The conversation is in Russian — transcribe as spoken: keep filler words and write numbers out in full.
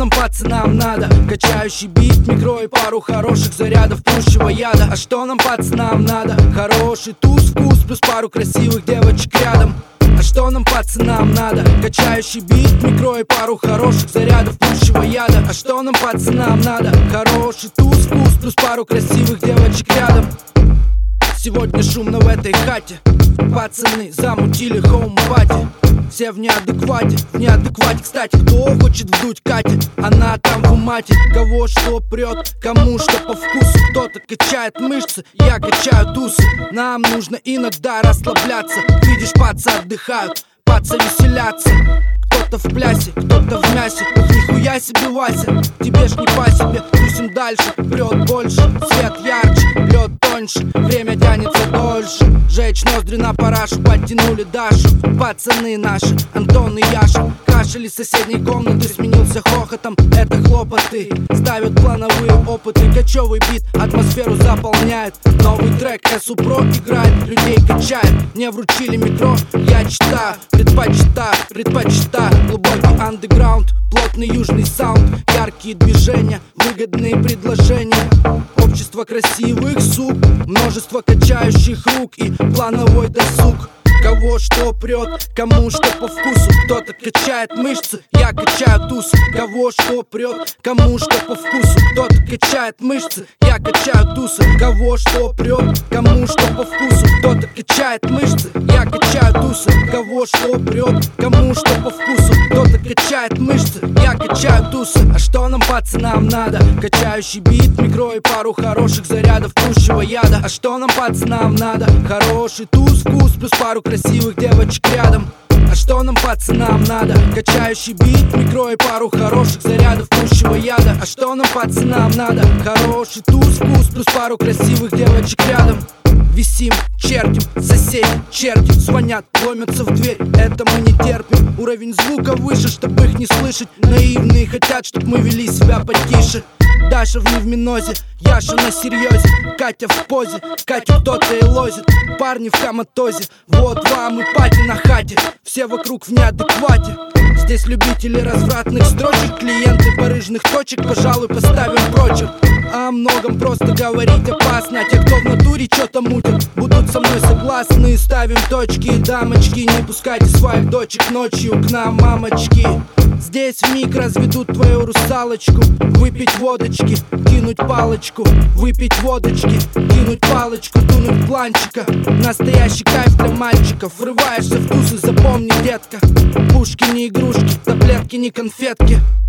нам, пацанам, надо? Качающий бит, микро и пару хороших зарядов пущего яда. А что нам, пацанам, надо? Хороший туз, вкус, плюс пару красивых девочек рядом. А что нам, пацанам, надо? Качающий бит, микро и пару хороших зарядов пущего яда. А что нам, пацанам, надо? Хороший туз, вкус, плюс пару красивых девочек рядом. Сегодня шумно в этой хате. Пацаны замутили хоум-пати. Все в неадеквате, в неадеквате. Кстати, кто хочет вдуть Кате? Она там в умате. Кого что прет, кому что по вкусу. Кто-то качает мышцы, я качаю тусы. Нам нужно иногда расслабляться. Видишь, пацы отдыхают, пацы веселятся. Кто-то в плясе, кто-то в мясе. Ух, нихуя себе, Вася, тебе ж не по себе. Тусим дальше, прет больше, свет ярче, лед тоньше, время тянется дольше. Жечь ноздри на парашу, подтянули Дашу. Пацаны наши, Антон и Яша. Кашель из соседней комнаты сменился хохотом. Это хлопоты, ставят плановые опыты. Кочевый бит атмосферу заполняет. Новый трек Эсу Про играет, людей качает. Мне вручили микро, я читаю. Предпочитаю, предпочитаю глубокий андеграунд, плотный южный саунд, яркие движения, выгодные предложения. Общество красивых сук, множество качающих рук и плановой досуг. Кого что прет, кому что по вкусу. Кто-то качает мышцы, я качаю тусы. Кого что прет, кому что по вкусу. Кто-то качает мышцы, я качаю тусы. Кого что прет, кому что по вкусу. Кто-то качает мышцы, я качаю тусы. Кого что прет, кому что по вкусу. Кто-то качает мышцы, я качаю тусы. А что нам, пацанам, надо? Качающий бит, микро и пару хороших зарядов пущего яда. А что нам, пацанам, надо? Хороший туз, вкус, плюс пару красивых девочек рядом. А что нам, пацанам, надо? Качающий бит, микро и пару хороших зарядов пущего яда. А что нам, пацанам, надо? Хороший туз, вкус, плюс пару красивых девочек рядом. Висим, чертим, соседи, черти звонят, ломятся в дверь, это мы не терпим. Уровень звука выше, чтобы их не слышать. Наивные хотят, чтоб мы вели себя потише. Даша в невминозе, Яша на серьезе. Катя в позе, Катю кто-то и лозит. Парни в коматозе, вот вам и пати на хате. Все вокруг в неадеквате. Здесь любители развратных строчек, клиенты барыжных точек, пожалуй, поставим прочерк. О многом просто говорить опасно. Те, кто в натуре что-то мутят, будут со мной согласны. Ставим точки, дамочки, не пускайте своих дочек ночью к нам, мамочки. Здесь вмиг разведут твою русалочку. Выпить водочки, кинуть палочку. Выпить водочки, кинуть палочку. Тунуть планчика, настоящий кайф для мальчиков. Врываешься в тусы, запомни, детка. Пушки не игрушки, таблетки не конфетки.